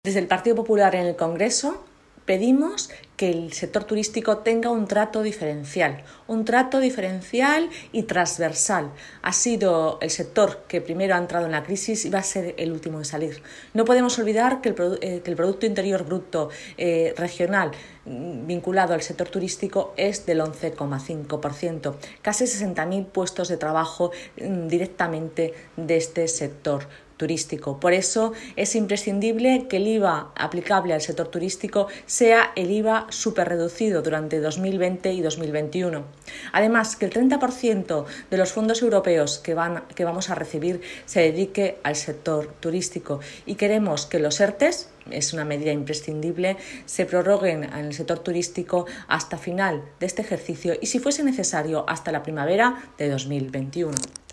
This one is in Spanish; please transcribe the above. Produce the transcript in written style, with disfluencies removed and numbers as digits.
Desde el Partido Popular en el Congreso pedimos que el sector turístico tenga un trato diferencial y transversal. Ha sido el sector que primero ha entrado en la crisis y va a ser el último en salir. No podemos olvidar que el Producto Interior Bruto regional vinculado al sector turístico es del 11,5%, casi 60.000 puestos de trabajo directamente de este sector turístico. Por eso es imprescindible que el IVA aplicable al sector turístico sea el IVA superreducido durante 2020 y 2021. Además, que el 30% de los fondos europeos que vamos a recibir se dedique al sector turístico, y queremos que los ERTEs, es una medida imprescindible, se prorroguen en el sector turístico hasta final de este ejercicio y, si fuese necesario, hasta la primavera de 2021.